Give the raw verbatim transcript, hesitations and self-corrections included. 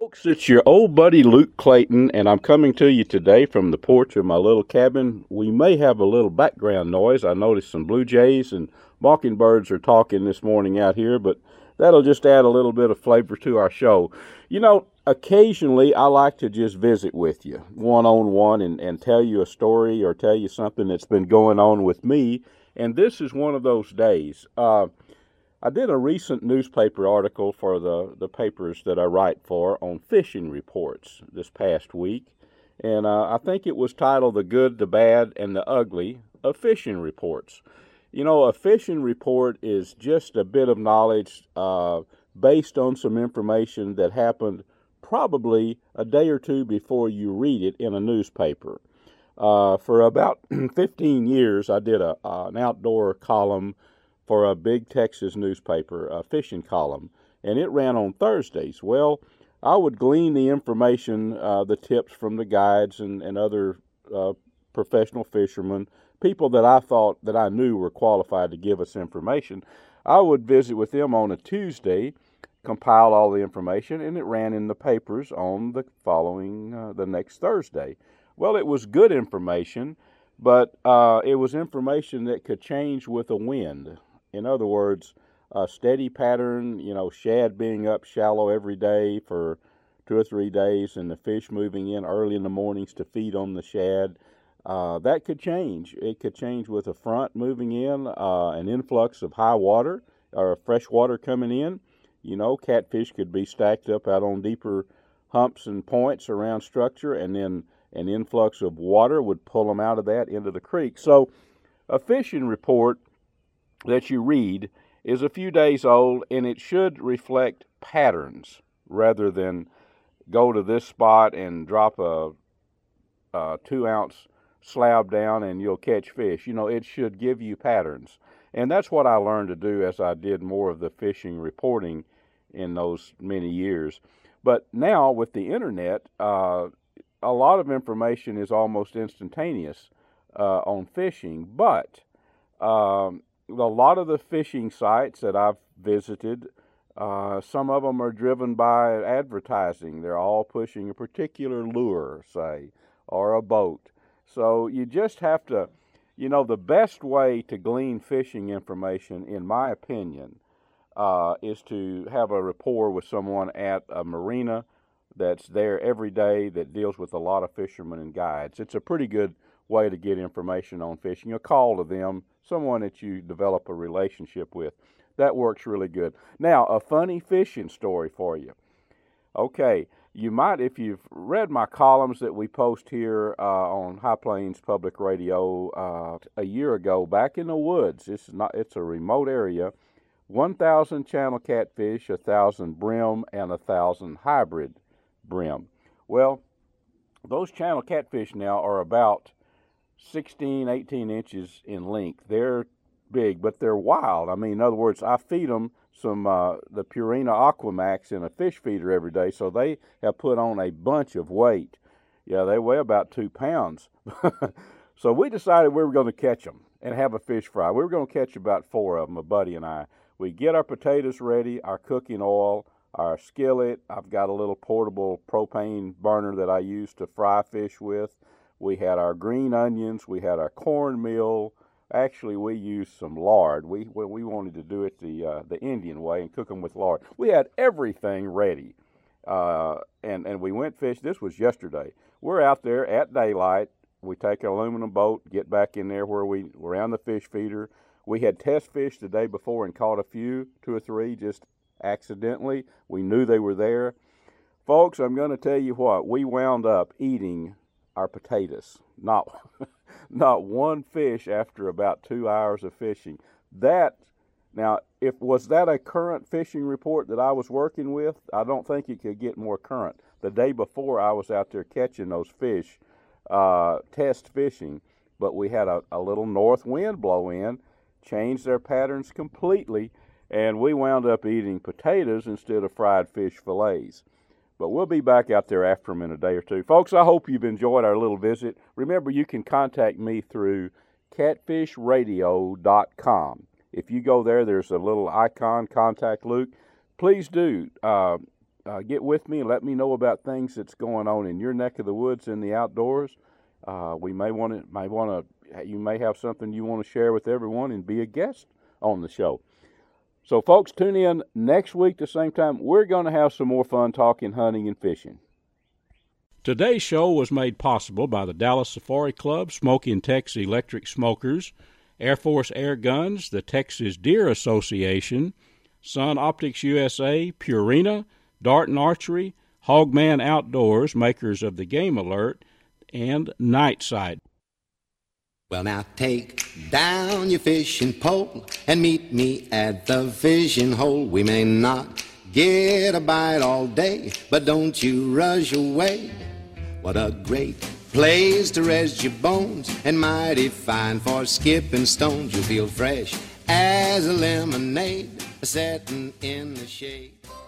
Folks, it's your old buddy Luke Clayton, and I'm coming to you today from the porch of my little cabin. We may have a little background noise. I noticed some blue jays and mockingbirds are talking this morning out here, but that'll just add a little bit of flavor to our show. You know, occasionally I like to just visit with you one on one and and tell you a story or tell you something that's been going on with me, and this is one of those days. Uh, I did a recent newspaper article for the, the papers that I write for on fishing reports this past week, and uh, I think it was titled The Good, the Bad, and the Ugly of Fishing Reports. You know, a fishing report is just a bit of knowledge uh, based on some information that happened probably a day or two before you read it in a newspaper. Uh, for about fifteen years, I did a, uh, an outdoor column for a big Texas newspaper, a fishing column, and it ran on Thursdays. Well, I would glean the information, uh, the tips from the guides and, and other uh, professional fishermen, people that I thought that I knew were qualified to give us information. I would visit with them on a Tuesday, compile all the information, and it ran in the papers on the following, uh, the next Thursday. Well, it was good information, but uh, it was information that could change with a wind. In other words, a steady pattern, you know, shad being up shallow every day for two or three days and the fish moving in early in the mornings to feed on the shad, uh, that could change. It could change with a front moving in, uh, an influx of high water or fresh water coming in. You know, catfish could be stacked up out on deeper humps and points around structure, and then an influx of water would pull them out of that into the creek. So a fishing report that you read is a few days old, and it should reflect patterns rather than go to this spot and drop a, a two ounce slab down and you'll catch fish. You know, it should give you patterns. And that's what I learned to do as I did more of the fishing reporting in those many years. But now with the internet, uh, a lot of information is almost instantaneous uh, on fishing, but um, a lot of the fishing sites that I've visited, uh, some of them are driven by advertising. They're all pushing a particular lure, say, or a boat. So you just have to, you know, the best way to glean fishing information, in my opinion, uh, is to have a rapport with someone at a marina that's there every day that deals with a lot of fishermen and guides. It's a pretty good way to get information on fishing. A call to them, someone that you develop a relationship with. That works really good. Now, a funny fishing story for you. Okay, you might, if you've read my columns that we post here uh, on High Plains Public Radio uh, a year ago, back in the woods, it's not, it's a remote area, one thousand channel catfish, one thousand brim, and one thousand hybrid brim. Well, those channel catfish now are about sixteen, eighteen inches in length. They're big, but they're wild. I mean, in other words, I feed them some uh, the Purina Aquamax in a fish feeder every day, so they have put on a bunch of weight. Yeah, they weigh about two pounds. So we decided we were going to catch them and have a fish fry. We were going to catch about four of them, a buddy and I. We get our potatoes ready, our cooking oil, our skillet. I've got a little portable propane burner that I use to fry fish with. We had our green onions. We had our cornmeal. Actually, we used some lard. We we wanted to do it the uh, the Indian way and cook them with lard. We had everything ready, uh, and and we went fish. This was yesterday. We're out there at daylight. We take an aluminum boat, get back in there where we were on the fish feeder. We had test fish the day before and caught a few, two or three, just accidentally. We knew they were there. Folks, I'm going to tell you what, we wound up eating our potatoes. Not, not one fish after about two hours of fishing. That, now, if was that a current fishing report that I was working with? I don't think it could get more current. The day before, I was out there catching those fish, uh, test fishing, but we had a, a little north wind blow in, changed their patterns completely, and we wound up eating potatoes instead of fried fish fillets. But we'll be back out there after them in a day or two. Folks, I hope you've enjoyed our little visit. Remember, you can contact me through catfish radio dot com. If you go there, there's a little icon, Contact Luke. Please do. Uh, uh, get with me and let me know about things that's going on in your neck of the woods in the outdoors. Uh, we may want to, may want to, you may have something you want to share with everyone and be a guest on the show. So, folks, tune in next week the same time. We're going to have some more fun talking hunting and fishing. Today's show was made possible by the Dallas Safari Club, Smoky and Texas Electric Smokers, Air Force Air Guns, the Texas Deer Association, Sun Optics U S A, Purina, Darton Archery, Hogman Outdoors, makers of the Game Alert, and Night Sight. Well, now take down your fishing pole and meet me at the fishing hole. We may not get a bite all day, but don't you rush away. What a great place to rest your bones, and mighty fine for skipping stones. You'll feel fresh as a lemonade, setting in the shade.